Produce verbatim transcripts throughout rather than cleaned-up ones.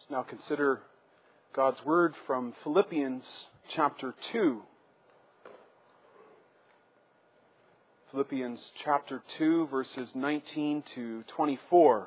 Let's now consider God's Word from Philippians chapter two. Philippians chapter two, verses nineteen to twenty-four.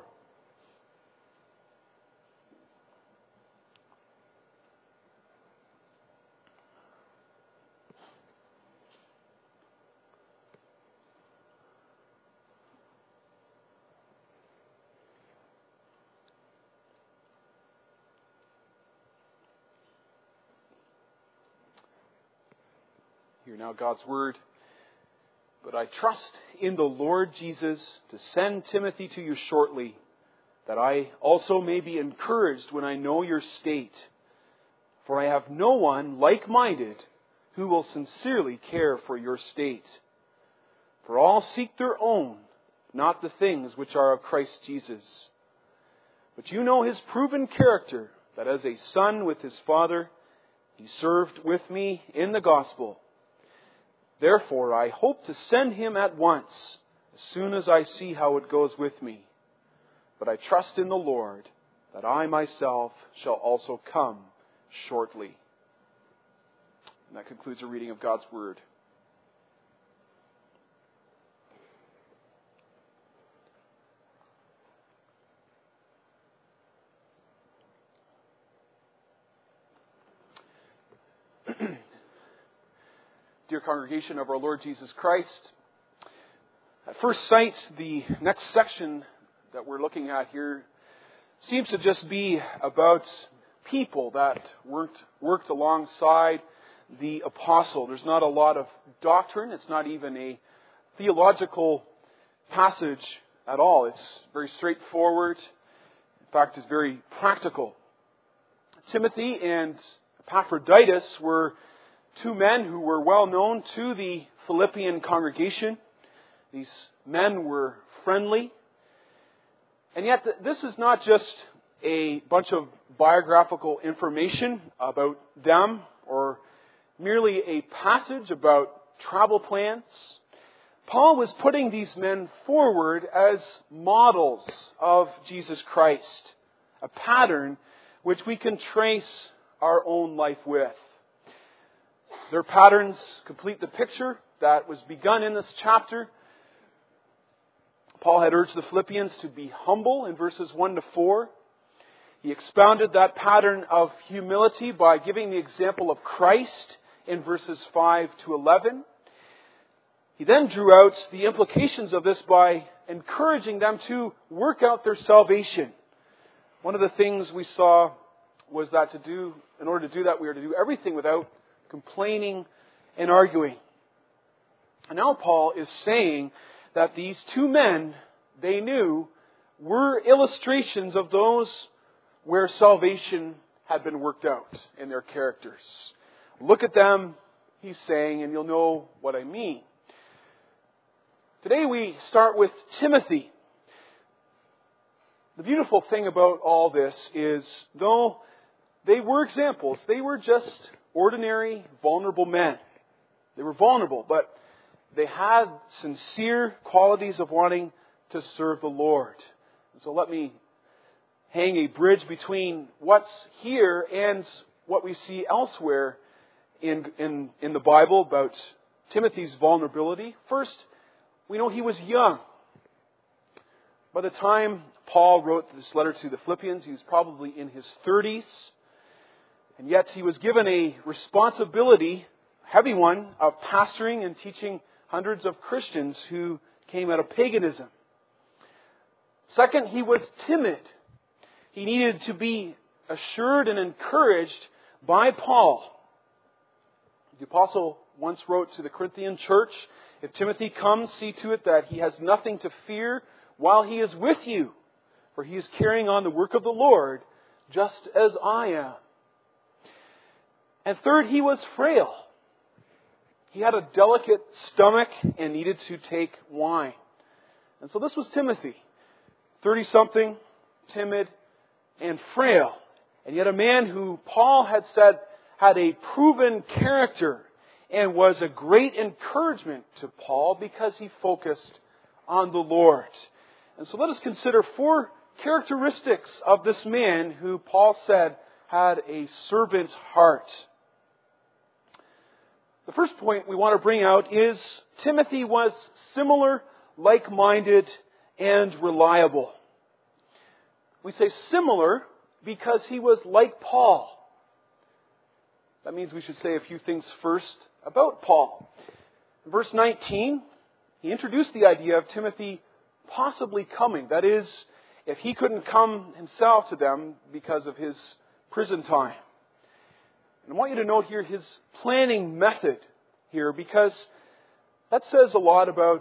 Hear now God's Word. But I trust in the Lord Jesus to send Timothy to you shortly, that I also may be encouraged when I know your state. For I have no one like-minded who will sincerely care for your state. For all seek their own, not the things which are of Christ Jesus. But you know his proven character, that as a son with his father, he served with me in the gospel. Therefore, I hope to send him at once, as soon as I see how it goes with me. But I trust in the Lord that I myself shall also come shortly. And that concludes the reading of God's Word. Dear congregation of our Lord Jesus Christ, at first sight, the next section that we're looking at here seems to just be about people that worked, worked alongside the apostle. There's not a lot of doctrine. It's not even a theological passage at all. It's very straightforward. In fact, it's very practical. Timothy and Epaphroditus were two men who were well known to the Philippian congregation. These men were friendly. And yet this is not just a bunch of biographical information about them or merely a passage about travel plans. Paul was putting these men forward as models of Jesus Christ, a pattern which we can trace our own life with. Their patterns complete the picture that was begun in this chapter. Paul had urged the Philippians to be humble in verses one to four. He expounded that pattern of humility by giving the example of Christ in verses five to eleven. He then drew out the implications of this by encouraging them to work out their salvation. One of the things we saw was that to do, in order to do that, we are to do everything without complaining and arguing. And now Paul is saying that these two men, they knew, were illustrations of those where salvation had been worked out in their characters. Look at them, he's saying, and you'll know what I mean. Today we start with Timothy. The beautiful thing about all this is, though they were examples, they were just ordinary, vulnerable men. They were vulnerable, but they had sincere qualities of wanting to serve the Lord. And so let me hang a bridge between what's here and what we see elsewhere in, in, in the Bible about Timothy's vulnerability. First, we know he was young. By the time Paul wrote this letter to the Philippians, he was probably in his thirties. And yet he was given a responsibility, heavy one, of pastoring and teaching hundreds of Christians who came out of paganism. Second, he was timid. He needed to be assured and encouraged by Paul. The apostle once wrote to the Corinthian church, "If Timothy comes, see to it that he has nothing to fear while he is with you, for he is carrying on the work of the Lord, just as I am." And third, he was frail. He had a delicate stomach and needed to take wine. And so this was Timothy, thirty-something, timid, and frail. And yet a man who Paul had said had a proven character and was a great encouragement to Paul because he focused on the Lord. And so let us consider four characteristics of this man who Paul said had a servant's heart. The first point we want to bring out is Timothy was similar, like-minded, and reliable. We say similar because he was like Paul. That means we should say a few things first about Paul. In verse nineteen, he introduced the idea of Timothy possibly coming. That is, if he couldn't come himself to them because of his prison time. And I want you to note here his planning method here, because that says a lot about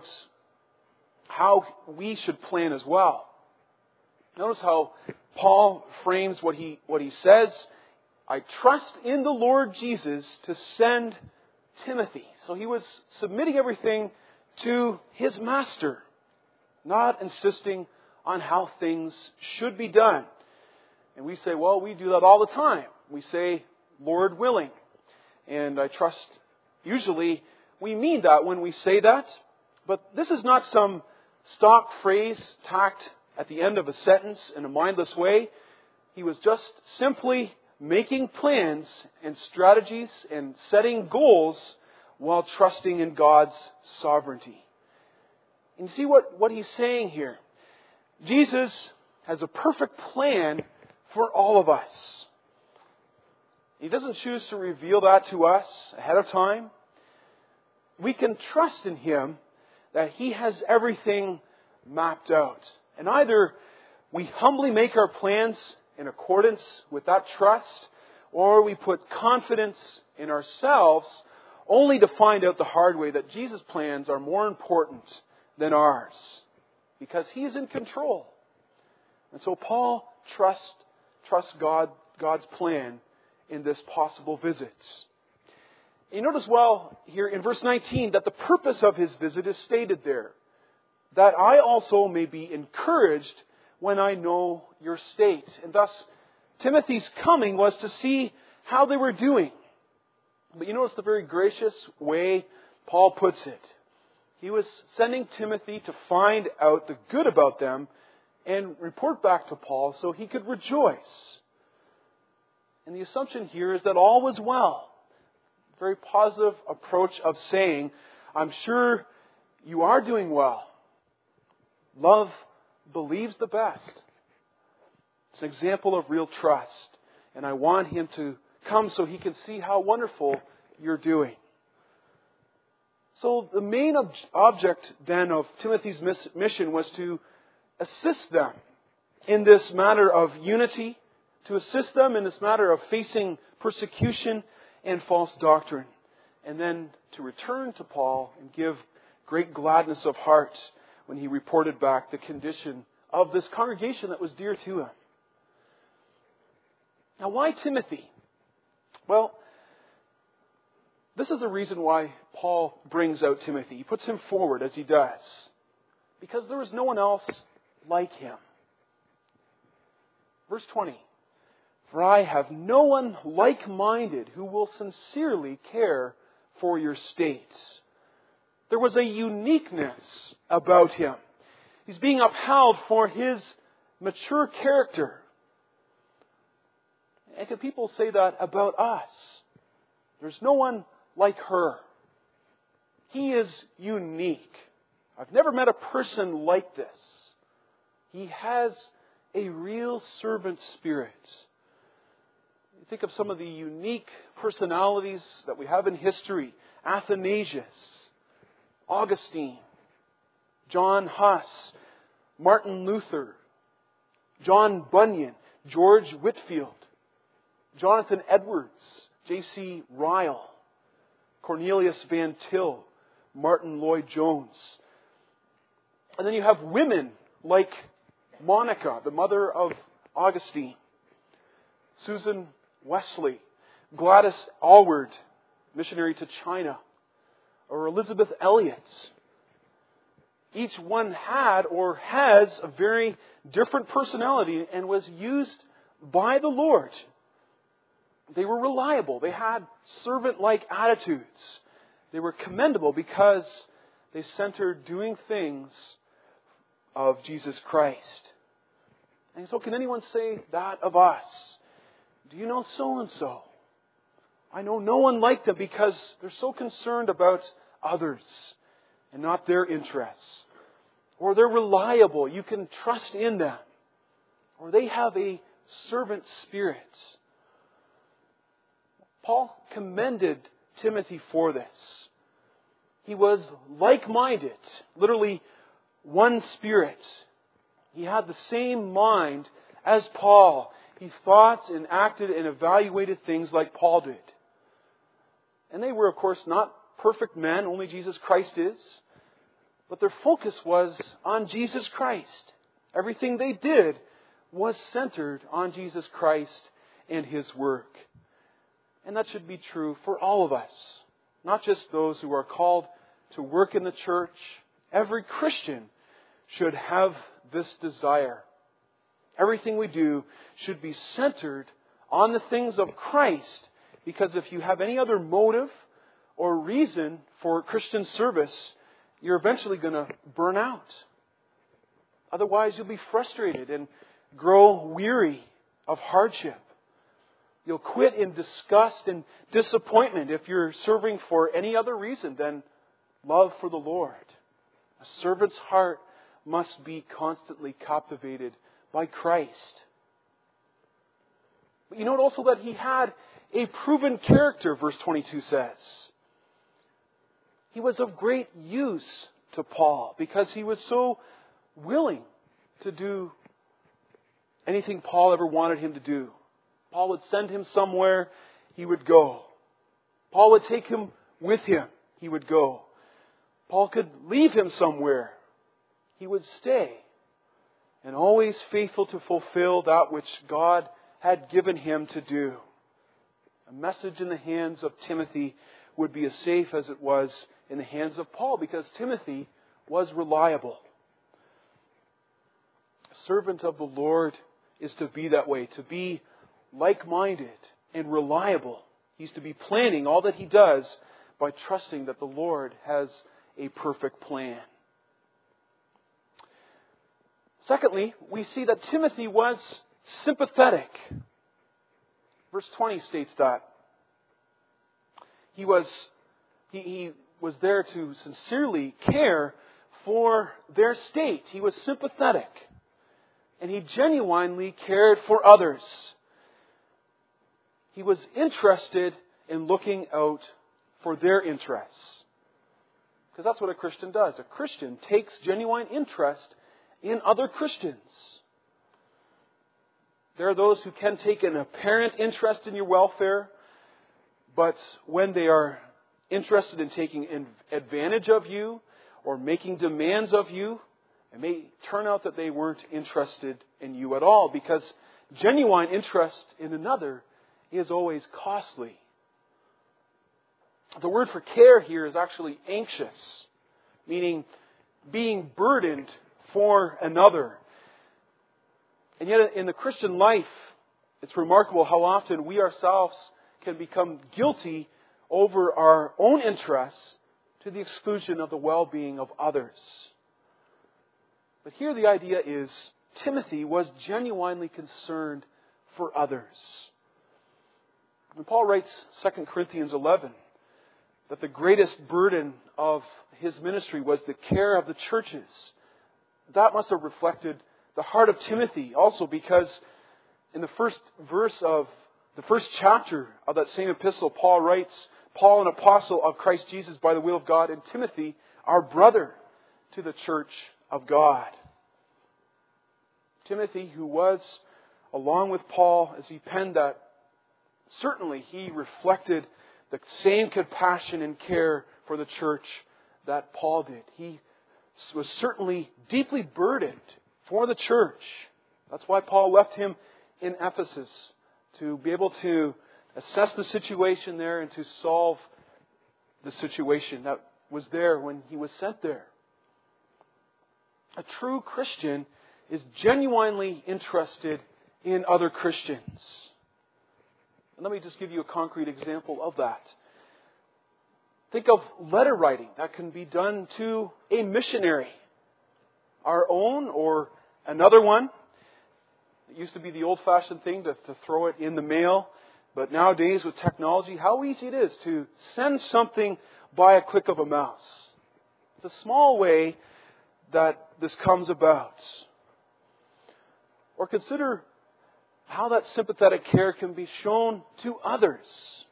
how we should plan as well. Notice how Paul frames what he what he says. I trust in the Lord Jesus to send Timothy. So he was submitting everything to his master, not insisting on how things should be done. And we say, well, we do that all the time. We say, Lord willing. And I trust, usually we mean that when we say that. But this is not some stock phrase tacked at the end of a sentence in a mindless way. He was just simply making plans and strategies and setting goals while trusting in God's sovereignty. And see what, what he's saying here. Jesus has a perfect plan for all of us. He doesn't choose to reveal that to us ahead of time. We can trust in Him that He has everything mapped out. And either we humbly make our plans in accordance with that trust, or we put confidence in ourselves only to find out the hard way that Jesus' plans are more important than ours, because He is in control. And so Paul trusts trusts God God's plan in this possible visit. You notice well here in verse nineteen that the purpose of his visit is stated there. That I also may be encouraged when I know your state. And thus, Timothy's coming was to see how they were doing. But you notice the very gracious way Paul puts it. He was sending Timothy to find out the good about them and report back to Paul so he could rejoice. And the assumption here is that all was well. Very positive approach of saying, I'm sure you are doing well. Love believes the best. It's an example of real trust. And I want him to come so he can see how wonderful you're doing. So the main ob- object then of Timothy's miss- mission was to assist them in this matter of unity, to assist them in this matter of facing persecution and false doctrine, and then to return to Paul and give great gladness of heart when he reported back the condition of this congregation that was dear to him. Now, why Timothy? Well, this is the reason why Paul brings out Timothy. He puts him forward as he does. Because there is no one else like him. Verse twenty. For I have no one like-minded who will sincerely care for your state. There was a uniqueness about him. He's being upheld for his mature character. And can people say that about us? There's no one like her. He is unique. I've never met a person like this. He has a real servant spirit. You think of some of the unique personalities that we have in history. Athanasius, Augustine, John Huss, Martin Luther, John Bunyan, George Whitefield, Jonathan Edwards, J C Ryle, Cornelius Van Til, Martin Lloyd-Jones. And then you have women like Monica, the mother of Augustine, Susan Wesley, Gladys Aylward, missionary to China, or Elizabeth Elliot. Each one had or has a very different personality and was used by the Lord. They were reliable. They had servant-like attitudes. They were commendable because they centered doing things of Jesus Christ. And so can anyone say that of us? Do you know so-and-so? I know no one like them because they're so concerned about others and not their interests. Or they're reliable. You can trust in them. Or they have a servant spirit. Paul commended Timothy for this. He was like-minded, literally one spirit. He had the same mind as Paul. He thought and acted and evaluated things like Paul did. And they were, of course, not perfect men. Only Jesus Christ is. But their focus was on Jesus Christ. Everything they did was centered on Jesus Christ and His work. And that should be true for all of us. Not just those who are called to work in the church. Every Christian should have this desire. Everything we do should be centered on the things of Christ. Because if you have any other motive or reason for Christian service, you're eventually going to burn out. Otherwise, you'll be frustrated and grow weary of hardship. You'll quit in disgust and disappointment if you're serving for any other reason than love for the Lord. A servant's heart must be constantly captivated by Christ. But you note also that he had a proven character, verse twenty-two says. He was of great use to Paul because he was so willing to do anything Paul ever wanted him to do. Paul would send him somewhere, he would go. Paul would take him with him, he would go. Paul could leave him somewhere, he would stay. And always faithful to fulfill that which God had given him to do. A message in the hands of Timothy would be as safe as it was in the hands of Paul, because Timothy was reliable. A servant of the Lord is to be that way, to be like-minded and reliable. He's to be planning all that he does by trusting that the Lord has a perfect plan. Secondly, we see that Timothy was sympathetic. Verse twenty states that. He was, he, he was there to sincerely care for their state. He was sympathetic. And he genuinely cared for others. He was interested in looking out for their interests. Because that's what a Christian does. A Christian takes genuine interest in other Christians. There are those who can take an apparent interest in your welfare, but when they are interested in taking advantage of you or making demands of you, it may turn out that they weren't interested in you at all, because genuine interest in another is always costly. The word for care here is actually anxious, meaning being burdened for another. And yet in the Christian life, it's remarkable how often we ourselves can become guilty over our own interests to the exclusion of the well-being of others. But here the idea is Timothy was genuinely concerned for others. When Paul writes Second Corinthians eleven, that the greatest burden of his ministry was the care of the churches, that must have reflected the heart of Timothy also, because in the first verse of the first chapter of that same epistle, Paul writes, Paul, an apostle of Christ Jesus by the will of God, and Timothy, our brother, to the church of God. Timothy, who was, along with Paul, as he penned that, certainly he reflected the same compassion and care for the church that Paul did. He was certainly deeply burdened for the church. That's why Paul left him in Ephesus, to be able to assess the situation there and to solve the situation that was there when he was sent there. A true Christian is genuinely interested in other Christians. And let me just give you a concrete example of that. Think of letter writing that can be done to a missionary, our own or another one. It used to be the old-fashioned thing to, to throw it in the mail. But nowadays with technology, how easy it is to send something by a click of a mouse. It's a small way that this comes about. Or consider how that sympathetic care can be shown to others.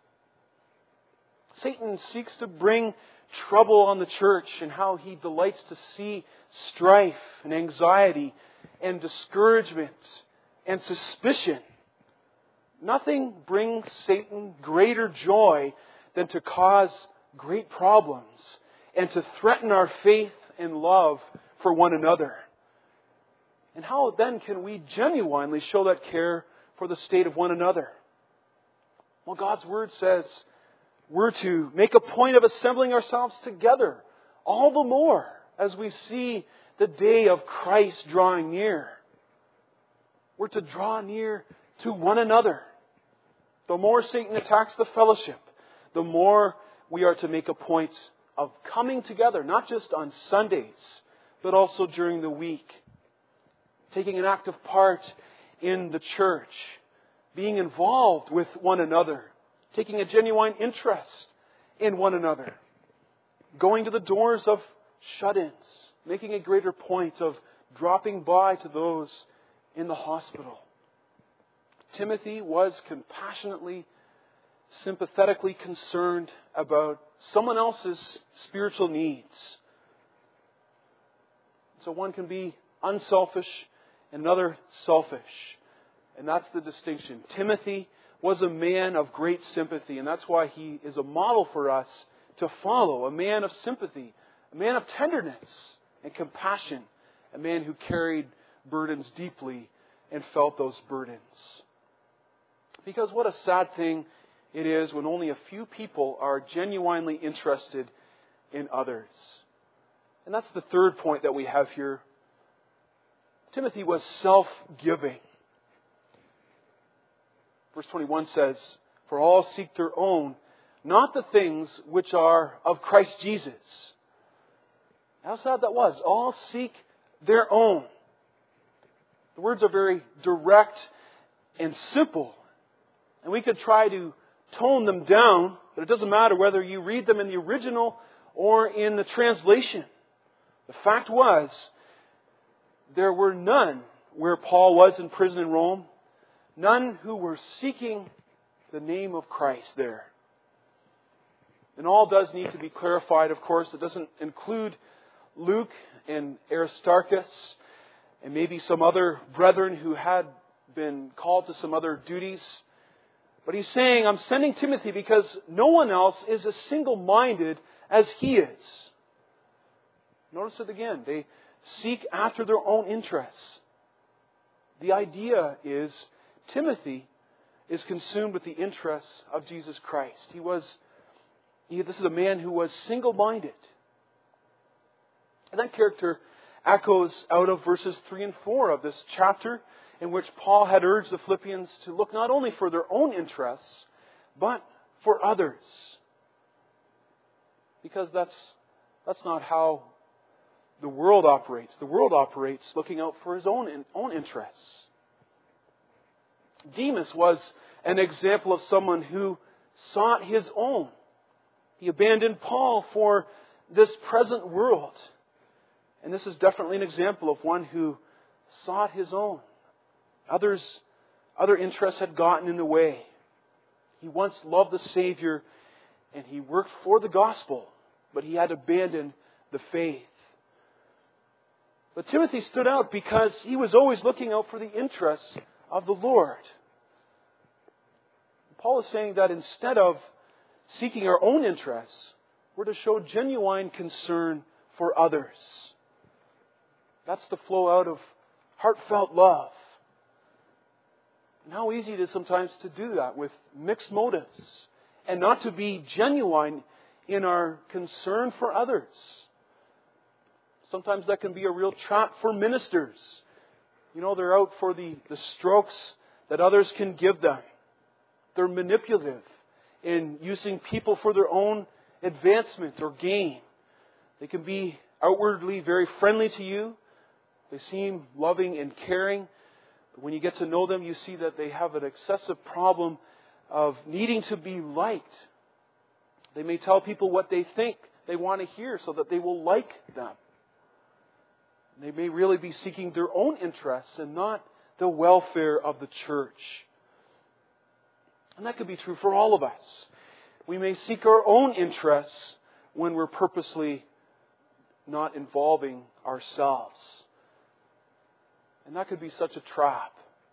Satan seeks to bring trouble on the church, and how he delights to see strife and anxiety and discouragement and suspicion. Nothing brings Satan greater joy than to cause great problems and to threaten our faith and love for one another. And how then can we genuinely show that care for the state of one another? Well, God's Word says we're to make a point of assembling ourselves together, all the more as we see the day of Christ drawing near. We're to draw near to one another. The more Satan attacks the fellowship, the more we are to make a point of coming together, not just on Sundays, but also during the week. Taking an active part in the church, being involved with one another, taking a genuine interest in one another, going to the doors of shut-ins, making a greater point of dropping by to those in the hospital. Timothy was compassionately, sympathetically concerned about someone else's spiritual needs. So one can be unselfish and another selfish. And that's the distinction. Timothy was a man of great sympathy, and that's why he is a model for us to follow. A man of sympathy, a man of tenderness and compassion, a man who carried burdens deeply and felt those burdens. Because what a sad thing it is when only a few people are genuinely interested in others. And that's the third point that we have here. Timothy was self-giving. Verse twenty-one says, "For all seek their own, not the things which are of Christ Jesus." How sad that was. All seek their own. The words are very direct and simple. And we could try to tone them down, but it doesn't matter whether you read them in the original or in the translation. The fact was, there were none where Paul was in prison in Rome, none who were seeking the name of Christ there. And all does need to be clarified, of course. It doesn't include Luke and Aristarchus and maybe some other brethren who had been called to some other duties. But he's saying, I'm sending Timothy because no one else is as single-minded as he is. Notice it again. They seek after their own interests. The idea is Timothy is consumed with the interests of Jesus Christ. He was, he, this is a man who was single-minded. And that character echoes out of verses three and four of this chapter, in which Paul had urged the Philippians to look not only for their own interests, but for others. Because that's, that's not how the world operates. The world operates looking out for his own, own interests. Demas was an example of someone who sought his own. He abandoned Paul for this present world. And this is definitely an example of one who sought his own. Others, other interests had gotten in the way. He once loved the Savior and he worked for the gospel, but he had abandoned the faith. But Timothy stood out because he was always looking out for the interests of the Lord. Paul is saying that instead of seeking our own interests, we're to show genuine concern for others. That's the flow out of heartfelt love. And how easy it is sometimes to do that with mixed motives and not to be genuine in our concern for others. Sometimes that can be a real trap for ministers. You know, they're out for the, the strokes that others can give them. They're manipulative in using people for their own advancement or gain. They can be outwardly very friendly to you. They seem loving and caring, But when you get to know them, you see that they have an excessive problem of needing to be liked. They may tell people what they think they want to hear so that they will like them. They may really be seeking their own interests and not the welfare of the church. And that could be true for all of us. We may seek our own interests when we're purposely not involving ourselves. And that could be such a trap.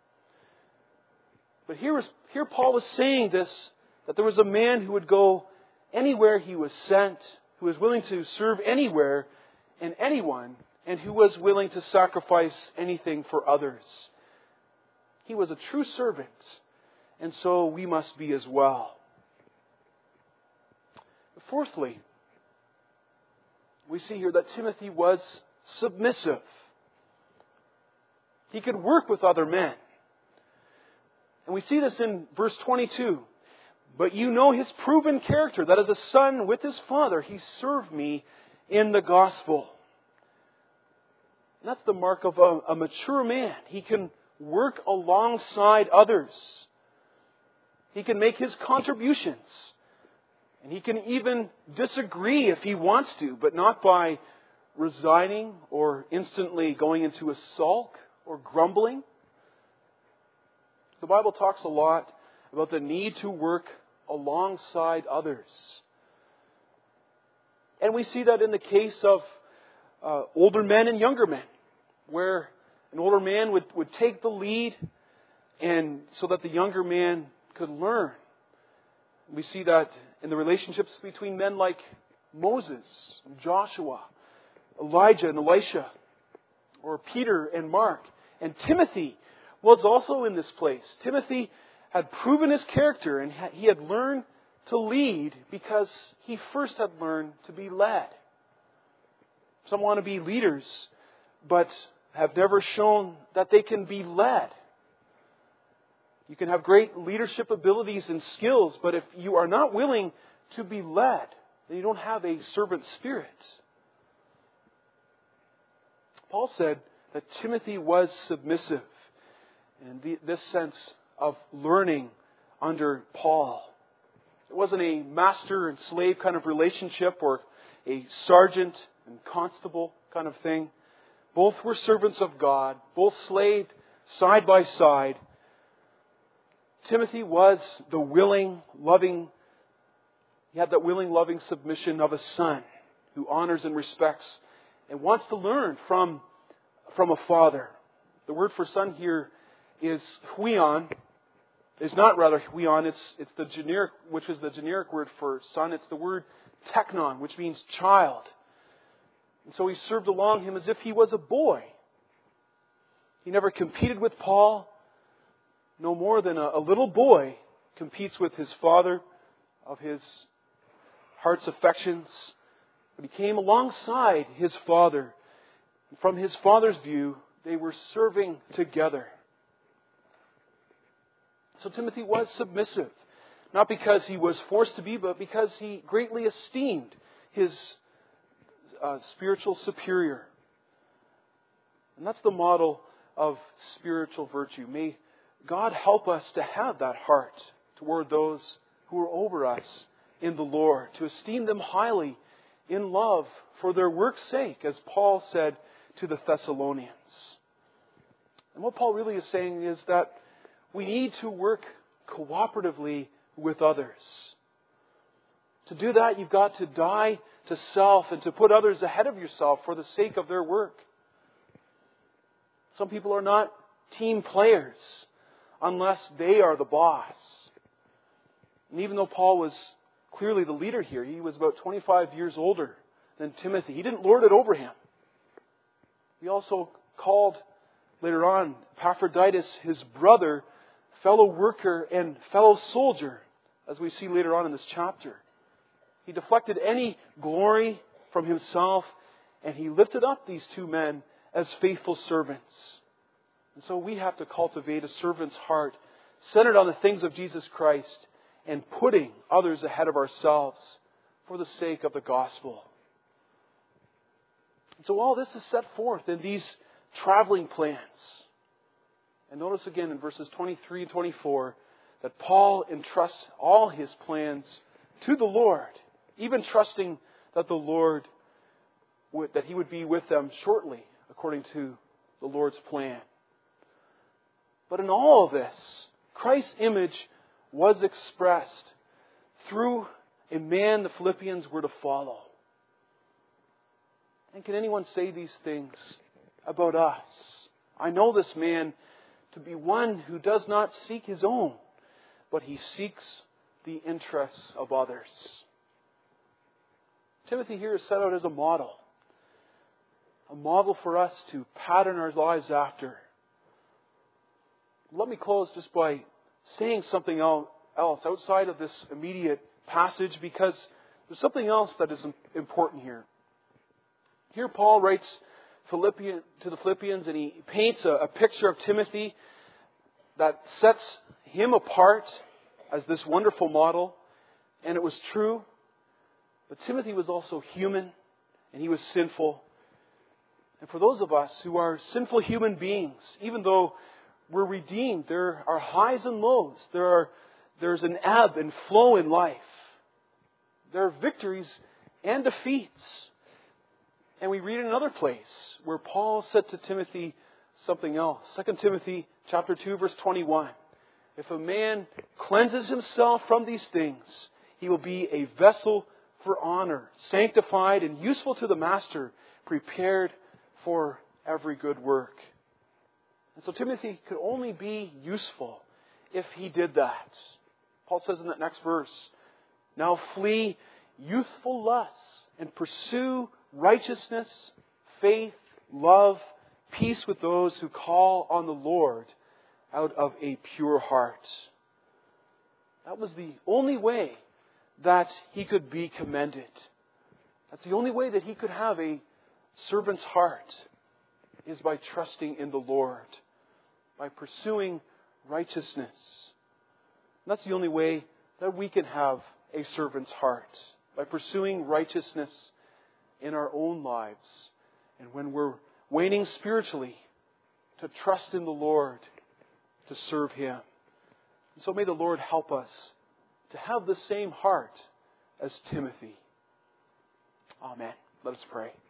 But here, is, here Paul is saying this, that there was a man who would go anywhere he was sent, who was willing to serve anywhere and anyone, and who was willing to sacrifice anything for others. He was a true servant, and so we must be as well. Fourthly, we see here that Timothy was submissive. He could work with other men. And we see this in verse twenty-two. But you know his proven character, that as a son with his father, he served me in the gospel. And that's the mark of a, a mature man. He can work alongside others. He can make his contributions. And he can even disagree if he wants to, but not by resigning or instantly going into a sulk or grumbling. The Bible talks a lot about the need to work alongside others. And we see that in the case of uh, older men and younger men, where an older man would, would take the lead and so that the younger man could learn. We see that in the relationships between men like Moses, and Joshua, Elijah and Elisha, or Peter and Mark. And Timothy was also in this place. Timothy had proven his character and he had learned to lead because he first had learned to be led. Some want to be leaders, but have never shown that they can be led. You can have great leadership abilities and skills, but if you are not willing to be led, then you don't have a servant spirit. Paul said that Timothy was submissive in this sense of learning under Paul. It wasn't a master and slave kind of relationship or a sergeant and constable kind of thing. Both were servants of God, both slaved side by side. Timothy was the willing, loving, he had that willing, loving submission of a son who honors and respects and wants to learn from, from a father. The word for son here is huion. It's not rather huion, it's, it's the generic, which is the generic word for son. It's the word teknon, which means child. And so he served along him as if he was a boy. He never competed with Paul. No more than a, a little boy competes with his father of his heart's affections. But he came alongside his father. And from his father's view, they were serving together. So Timothy was submissive. Not because he was forced to be, but because he greatly esteemed his uh, spiritual superior. And that's the model of spiritual virtue. May God help us to have that heart toward those who are over us in the Lord, to esteem them highly in love for their work's sake, as Paul said to the Thessalonians. And what Paul really is saying is that we need to work cooperatively with others. To do that, you've got to die to self and to put others ahead of yourself for the sake of their work. Some people are not team players unless they are the boss. And even though Paul was clearly the leader here, he was about twenty-five years older than Timothy. He didn't lord it over him. He also called later on Epaphroditus his brother, fellow worker, and fellow soldier, as we see later on in this chapter. He deflected any glory from himself, and he lifted up these two men as faithful servants. And so we have to cultivate a servant's heart centered on the things of Jesus Christ and putting others ahead of ourselves for the sake of the gospel. And so all this is set forth in these traveling plans. And notice again in verses twenty-three and twenty-four that Paul entrusts all his plans to the Lord, even trusting that the Lord would, that He would be with them shortly, according to the Lord's plan. But in all of this, Christ's image was expressed through a man the Philippians were to follow. And can anyone say these things about us? I know this man to be one who does not seek his own, but he seeks the interests of others. Timothy here is set out as a model. A model for us to pattern our lives after. Let me close just by saying something else outside of this immediate passage, because there's something else that is important here. Here Paul writes Philippian, to the Philippians, and he paints a, a picture of Timothy that sets him apart as this wonderful model. And it was true. But Timothy was also human, and he was sinful. And for those of us who are sinful human beings, even though we're redeemed, there are highs and lows. There are, there's an ebb and flow in life. There are victories and defeats. And we read in another place where Paul said to Timothy something else. Second Timothy chapter two, verse twenty-one. If a man cleanses himself from these things, he will be a vessel for honor, sanctified and useful to the master, prepared for every good work. And so Timothy could only be useful if he did that. Paul says in that next verse, now flee youthful lusts and pursue righteousness, faith, love, peace with those who call on the Lord out of a pure heart. That was the only way that he could be commended. That's the only way that he could have a servant's heart, is by trusting in the Lord, by pursuing righteousness. And that's the only way that we can have a servant's heart, by pursuing righteousness in our own lives. And when we're waning spiritually, to trust in the Lord, to serve Him. And so may the Lord help us to have the same heart as Timothy. Amen. Let us pray.